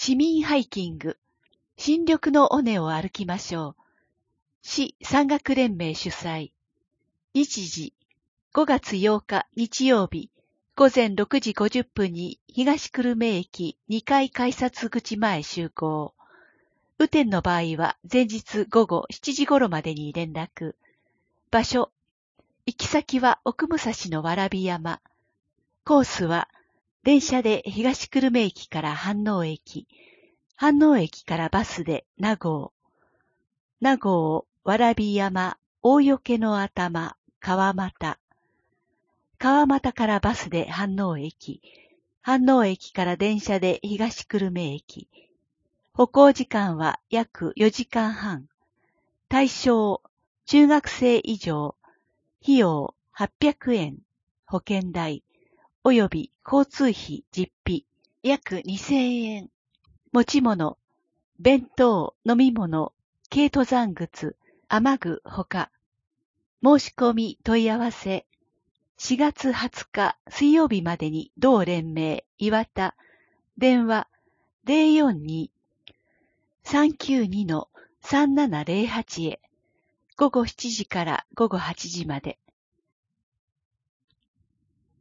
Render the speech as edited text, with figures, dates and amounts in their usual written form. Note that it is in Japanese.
市民ハイキング、新緑の尾根を歩きましょう。市山岳連盟主催。日時、5月8日日曜日、午前6時50分に東久留米駅2階改札口前集合。雨天の場合は前日午後7時頃までに連絡。場所、行き先は奥武蔵の蕨山。コースは、電車で東久留米駅から飯能駅。飯能駅からバスで名郷。名郷、蕨山、大除の頭、川俣。川俣からバスで飯能駅。飯能駅から電車で東久留米駅。歩行時間は約4時間半。対象、中学生以上。費用800円。保険代。および交通費実費約2000円。持ち物、弁当、飲み物、軽登山靴、雨具ほか。申し込み問い合わせ。4月20日水曜日までに同連盟岩田。電話042-392-3708へ。午後7時から午後8時まで。